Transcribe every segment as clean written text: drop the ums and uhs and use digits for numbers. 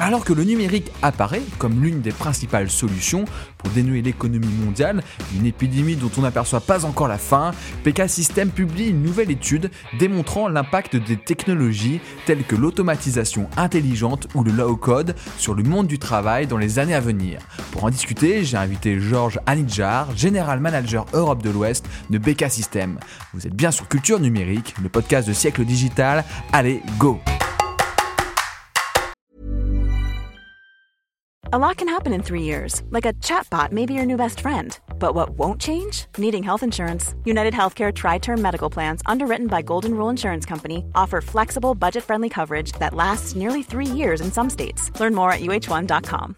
Alors que le numérique apparaît comme l'une des principales solutions pour dénouer l'économie mondiale, une épidémie dont on n'aperçoit pas encore la fin, PK System publie une nouvelle étude démontrant l'impact des technologies telles que l'automatisation intelligente ou le low-code sur le monde du travail dans les années à venir. Pour en discuter, j'ai invité Georges Anidjar, General Manager Europe de l'Ouest de PK System. Vous êtes bien sur Culture Numérique, le podcast de Siècle Digital. Allez, go! A lot can happen in 3 years, like a chatbot may be your new best friend. But what won't change? Needing health insurance. United Healthcare Tri-Term Medical Plans, underwritten by Golden Rule Insurance Company, offer flexible, budget-friendly coverage that lasts nearly 3 years in some states. Learn more at uh1.com.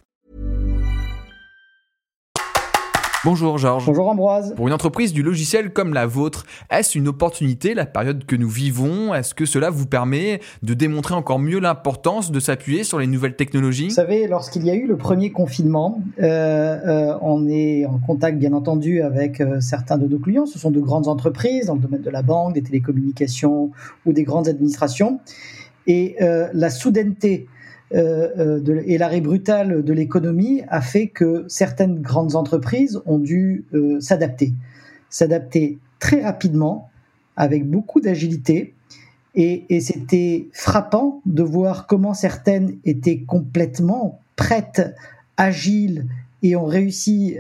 Bonjour Georges. Bonjour Ambroise. Pour une entreprise du logiciel comme la vôtre, est-ce une opportunité, la période que nous vivons? Est-ce que cela vous permet de démontrer encore mieux l'importance de s'appuyer sur les nouvelles technologies? Vous savez, lorsqu'il y a eu le premier confinement, on est en contact bien entendu avec certains de nos clients. Ce sont de grandes entreprises dans le domaine de la banque, des télécommunications ou des grandes administrations. Et la soudaineté et l'arrêt brutal de l'économie a fait que certaines grandes entreprises ont dû s'adapter très rapidement, avec beaucoup d'agilité, et c'était frappant de voir comment certaines étaient complètement prêtes, agiles, et ont réussi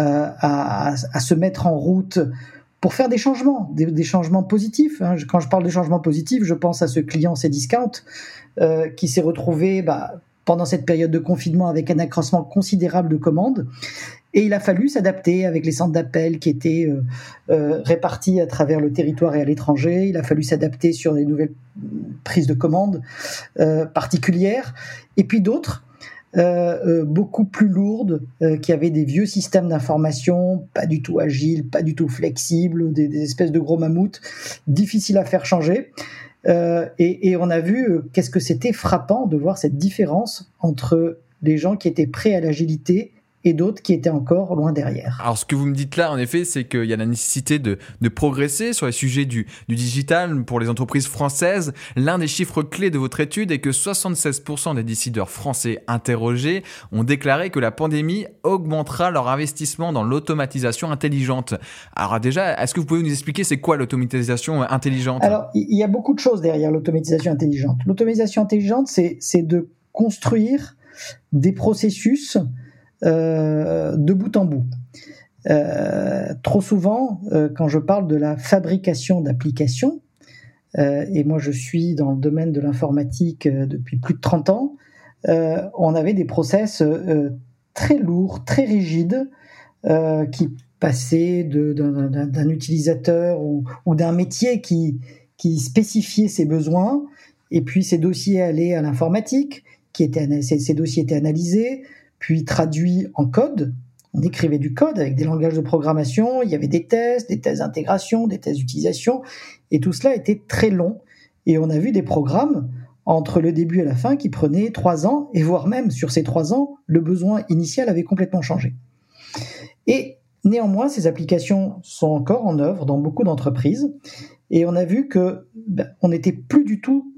à se mettre en route pour faire des changements, des changements positifs. Quand je parle de changements positifs, je pense à ce client Cdiscount qui s'est retrouvé pendant cette période de confinement avec un accroissement considérable de commandes. Et il a fallu s'adapter avec les centres d'appel qui étaient répartis à travers le territoire et à l'étranger. Il a fallu s'adapter sur les nouvelles prises de commandes particulières. Et puis d'autres, beaucoup plus lourdes, qui avaient des vieux systèmes d'information, pas du tout agiles, pas du tout flexibles, des espèces de gros mammouths, difficiles à faire changer. Et on a vu qu'est-ce que c'était frappant de voir cette différence entre les gens qui étaient prêts à l'agilité et d'autres qui étaient encore loin derrière. Alors ce que vous me dites là, en effet, c'est qu'il y a la nécessité de progresser sur les sujets du digital pour les entreprises françaises. L'un des chiffres clés de votre étude est que 76% des décideurs français interrogés ont déclaré que la pandémie augmentera leur investissement dans l'automatisation intelligente. Alors déjà, est-ce que vous pouvez nous expliquer c'est quoi l'automatisation intelligente? Alors, il y a beaucoup de choses derrière l'automatisation intelligente. L'automatisation intelligente, c'est de construire des processus de bout en bout. Trop souvent, quand je parle de la fabrication d'applications, et moi je suis dans le domaine de l'informatique depuis plus de 30 ans, on avait des process très lourds, très rigides, qui passaient d'un utilisateur ou d'un métier qui spécifiait ses besoins, et puis ces dossiers allaient à l'informatique, ces dossiers étaient analysés, puis traduit en code. On écrivait du code avec des langages de programmation, il y avait des tests d'intégration, des tests d'utilisation, et tout cela était très long. Et on a vu des programmes, entre le début et la fin, qui prenaient 3 ans, et voire même, sur ces 3 ans, le besoin initial avait complètement changé. Et néanmoins, ces applications sont encore en œuvre dans beaucoup d'entreprises, et on a vu que on n'était plus du tout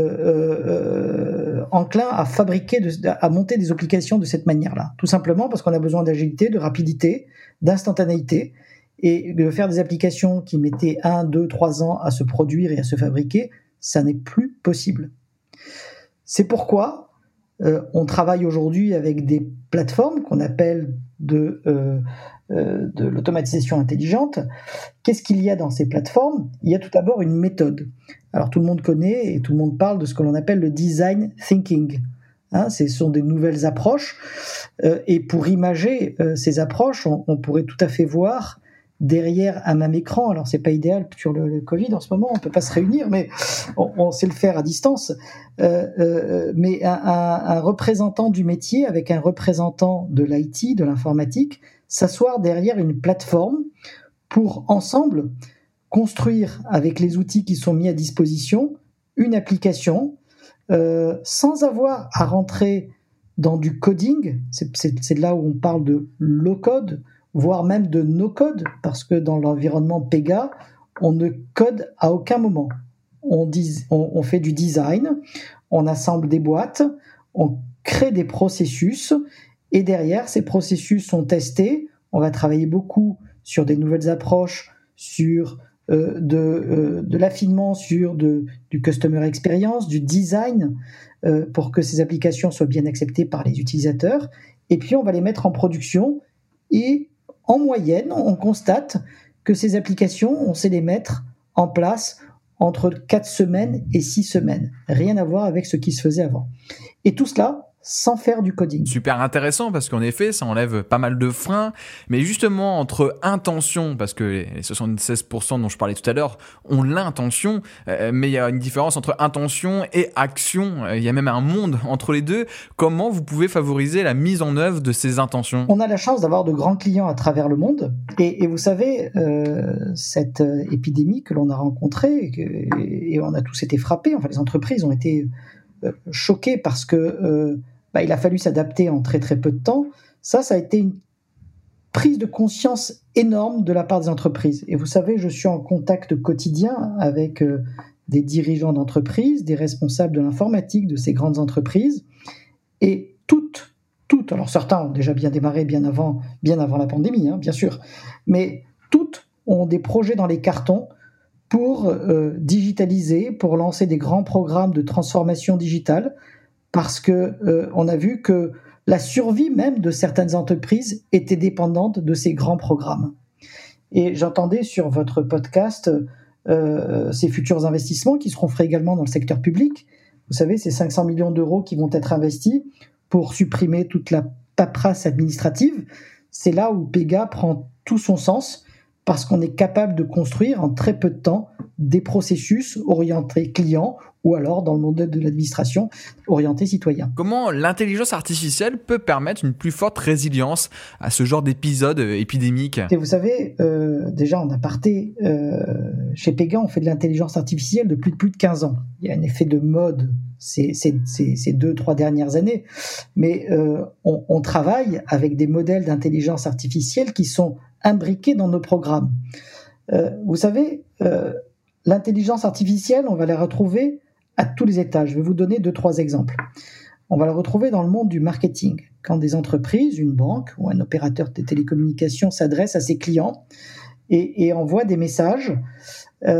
enclin à monter des applications de cette manière-là. Tout simplement parce qu'on a besoin d'agilité, de rapidité, d'instantanéité, et de faire des applications qui mettaient 1, 2, 3 ans à se produire et à se fabriquer, ça n'est plus possible. C'est pourquoi on travaille aujourd'hui avec des plateformes qu'on appelle de l'automatisation intelligente. Qu'est-ce qu'il y a dans ces plateformes? Il y a tout d'abord une méthode. Alors tout le monde connaît et tout le monde parle de ce que l'on appelle le design thinking. Ce sont des nouvelles approches, et pour imager ces approches, on pourrait tout à fait voir derrière un même écran. Alors c'est pas idéal sur le Covid en ce moment, on peut pas se réunir, mais on sait le faire à distance. Mais un représentant du métier avec un représentant de l'IT, de l'informatique, s'asseoir derrière une plateforme pour ensemble construire avec les outils qui sont mis à disposition une application sans avoir à rentrer dans du coding. C'est là où on parle de low-code, voire même de no-code, parce que dans l'environnement Pega, on ne code à aucun moment. On fait du design, on assemble des boîtes, on crée des processus et derrière, ces processus sont testés. On va travailler beaucoup sur des nouvelles approches, sur de l'affinement, sur du customer experience, du design, pour que ces applications soient bien acceptées par les utilisateurs. Et puis, on va les mettre en production. Et en moyenne, on constate que ces applications, on sait les mettre en place entre 4 semaines et 6 semaines. Rien à voir avec ce qui se faisait avant. Et tout cela sans faire du coding. Super intéressant parce qu'en effet, ça enlève pas mal de freins. Mais justement, entre intention, parce que les 76% dont je parlais tout à l'heure ont l'intention, mais il y a une différence entre intention et action. Il y a même un monde entre les deux. Comment vous pouvez favoriser la mise en œuvre de ces intentions ? On a la chance d'avoir de grands clients à travers le monde. Et vous savez, cette épidémie que l'on a rencontrée, et on a tous été frappés, enfin les entreprises ont été choquées parce que il a fallu s'adapter en très très peu de temps. Ça a été une prise de conscience énorme de la part des entreprises. Et vous savez, je suis en contact quotidien avec des dirigeants d'entreprises, des responsables de l'informatique de ces grandes entreprises, et toutes, alors certains ont déjà bien démarré bien avant la pandémie, bien sûr, mais toutes ont des projets dans les cartons pour digitaliser, pour lancer des grands programmes de transformation digitale, parce que on a vu que la survie même de certaines entreprises était dépendante de ces grands programmes. Et j'entendais sur votre podcast ces futurs investissements qui seront faits également dans le secteur public. Vous savez, ces 500 millions d'euros qui vont être investis pour supprimer toute la paperasse administrative. C'est là où Pega prend tout son sens, parce qu'on est capable de construire en très peu de temps des processus orientés clients, ou alors dans le monde de l'administration, orientés citoyens. Comment l'intelligence artificielle peut permettre une plus forte résilience à ce genre d'épisode épidémique ? Et vous savez, déjà en aparté, chez Pega, on fait de l'intelligence artificielle depuis plus de 15 ans. Il y a un effet de mode ces 2-3 dernières années, mais on travaille avec des modèles d'intelligence artificielle qui sont imbriqués dans nos programmes. Vous savez, l'intelligence artificielle, on va la retrouver à tous les étages. Je vais vous donner 2-3 exemples. On va la retrouver dans le monde du marketing. Quand des entreprises, une banque ou un opérateur de télécommunications s'adresse à ses clients et envoie des messages, dans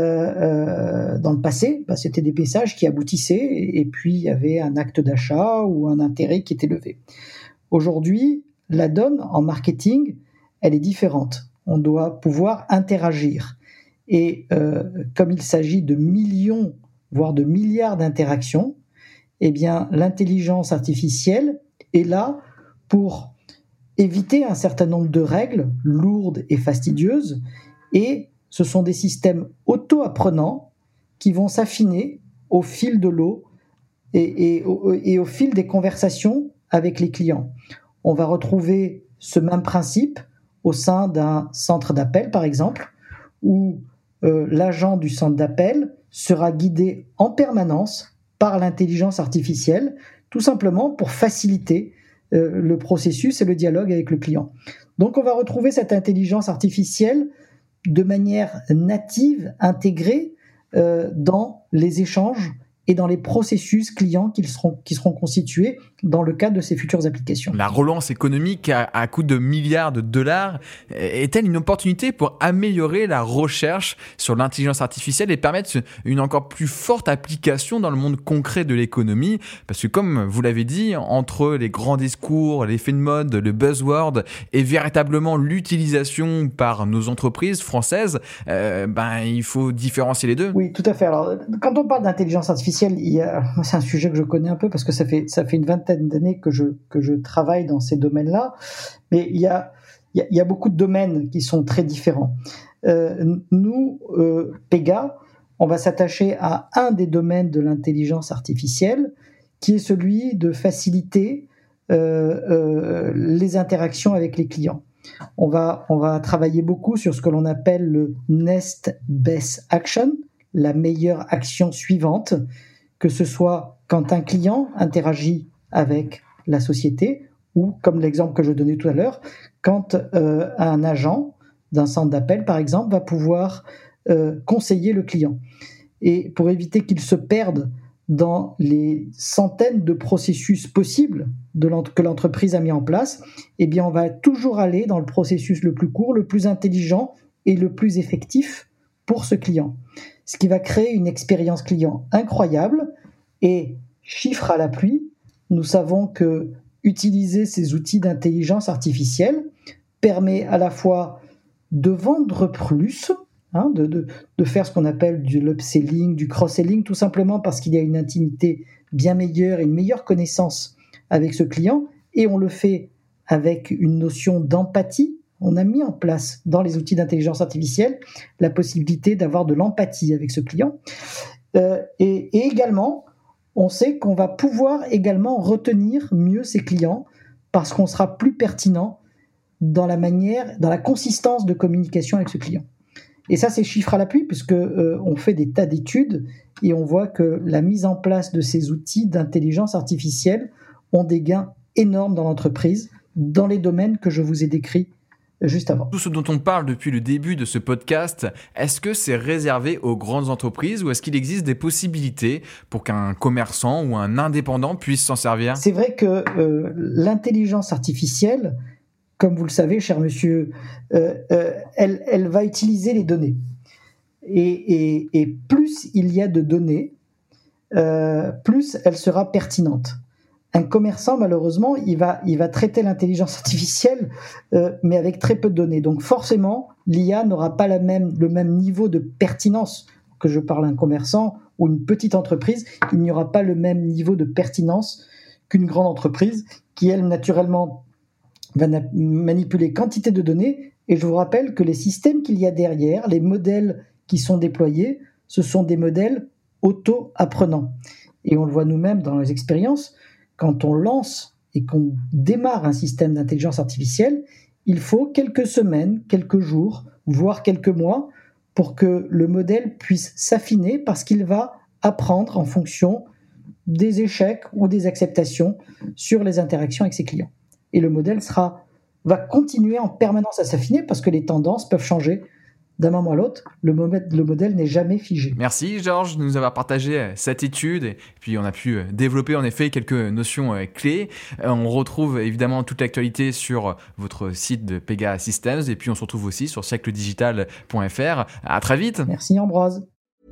le passé, c'était des messages qui aboutissaient et puis il y avait un acte d'achat ou un intérêt qui était levé. Aujourd'hui, la donne en marketing, elle est différente. On doit pouvoir interagir. Et comme il s'agit de millions, voire de milliards d'interactions, eh bien, l'intelligence artificielle est là pour éviter un certain nombre de règles lourdes et fastidieuses, et ce sont des systèmes auto-apprenants qui vont s'affiner au fil de l'eau et au fil des conversations avec les clients. On va retrouver ce même principe au sein d'un centre d'appel, par exemple, où l'agent du centre d'appel sera guidé en permanence par l'intelligence artificielle, tout simplement pour faciliter le processus et le dialogue avec le client. Donc on va retrouver cette intelligence artificielle de manière native, intégrée dans les échanges et dans les processus clients qui seront constitués dans le cadre de ces futures applications. La relance économique à coût de milliards de dollars est-elle une opportunité pour améliorer la recherche sur l'intelligence artificielle et permettre une encore plus forte application dans le monde concret de l'économie ? Parce que comme vous l'avez dit, entre les grands discours, l'effet de mode, le buzzword et véritablement l'utilisation par nos entreprises françaises, il faut différencier les deux. Oui, tout à fait. Alors, quand on parle d'intelligence artificielle, c'est un sujet que je connais un peu parce que ça fait une vingtaine d'années que je travaille dans ces domaines-là, mais il y a beaucoup de domaines qui sont très différents. Nous, Pega, on va s'attacher à un des domaines de l'intelligence artificielle, qui est celui de faciliter les interactions avec les clients. On va travailler beaucoup sur ce que l'on appelle le Next Best Action, la meilleure action suivante, que ce soit quand un client interagit avec la société ou, comme l'exemple que je donnais tout à l'heure, quand un agent d'un centre d'appel, par exemple, va pouvoir conseiller le client. Et pour éviter qu'il se perde dans les centaines de processus possibles que l'entreprise a mis en place, eh bien, on va toujours aller dans le processus le plus court, le plus intelligent et le plus effectif pour ce client. Ce qui va créer une expérience client incroyable. Et chiffre à l'appui, nous savons que utiliser ces outils d'intelligence artificielle permet à la fois de vendre plus, de faire ce qu'on appelle de l'upselling, du cross-selling, tout simplement parce qu'il y a une intimité bien meilleure et une meilleure connaissance avec ce client, et on le fait avec une notion d'empathie. On a mis en place dans les outils d'intelligence artificielle la possibilité d'avoir de l'empathie avec ce client. Et également, on sait qu'on va pouvoir également retenir mieux ses clients parce qu'on sera plus pertinent dans la consistance de communication avec ce client. Et ça, c'est chiffre à l'appui, puisque on fait des tas d'études et on voit que la mise en place de ces outils d'intelligence artificielle ont des gains énormes dans l'entreprise, dans les domaines que je vous ai décrits juste avant. Tout ce dont on parle depuis le début de ce podcast, est-ce que c'est réservé aux grandes entreprises ou est-ce qu'il existe des possibilités pour qu'un commerçant ou un indépendant puisse s'en servir ? C'est vrai que l'intelligence artificielle, comme vous le savez, cher monsieur, elle va utiliser les données. Et plus il y a de données, plus elle sera pertinente. Un commerçant, malheureusement, il va traiter l'intelligence artificielle, mais avec très peu de données. Donc forcément, l'IA n'aura pas le même niveau de pertinence. Que je parle d'un commerçant ou une petite entreprise, il n'y aura pas le même niveau de pertinence qu'une grande entreprise qui, elle, naturellement, va manipuler quantité de données. Et je vous rappelle que les systèmes qu'il y a derrière, les modèles qui sont déployés, ce sont des modèles auto-apprenants. Et on le voit nous-mêmes dans les expériences. Quand on lance et qu'on démarre un système d'intelligence artificielle, il faut quelques semaines, quelques jours, voire quelques mois pour que le modèle puisse s'affiner parce qu'il va apprendre en fonction des échecs ou des acceptations sur les interactions avec ses clients. Et le modèle va continuer en permanence à s'affiner parce que les tendances peuvent changer d'un moment à l'autre. Le modèle n'est jamais figé. Merci Georges de nous avoir partagé cette étude et puis on a pu développer en effet quelques notions clés. On retrouve évidemment toute l'actualité sur votre site de Pega Systems et puis on se retrouve aussi sur siècledigital.fr. À très vite. Merci Ambroise.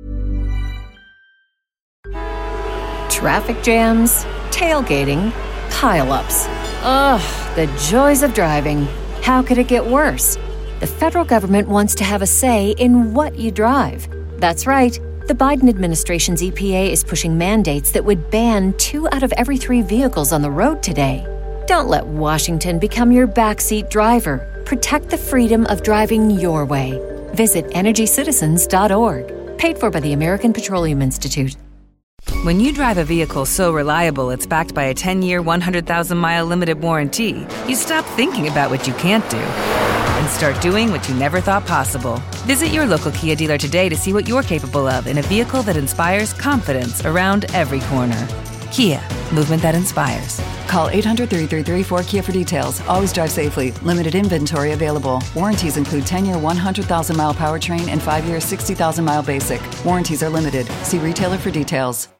Traffic jams, tailgating, pile-ups. Ugh, the joys of driving. How could it get worse? The federal government wants to have a say in what you drive. That's right. The Biden administration's EPA is pushing mandates that would ban 2 out of every 3 vehicles on the road today. Don't let Washington become your backseat driver. Protect the freedom of driving your way. Visit EnergyCitizens.org. Paid for by the American Petroleum Institute. When you drive a vehicle so reliable it's backed by a 10-year, 100,000-mile limited warranty, you stop thinking about what you can't do and start doing what you never thought possible. Visit your local Kia dealer today to see what you're capable of in a vehicle that inspires confidence around every corner. Kia, movement that inspires. Call 800-333-4KIA for details. Always drive safely. Limited inventory available. Warranties include 10-year 100,000-mile powertrain and 5-year 60,000-mile basic. Warranties are limited. See retailer for details.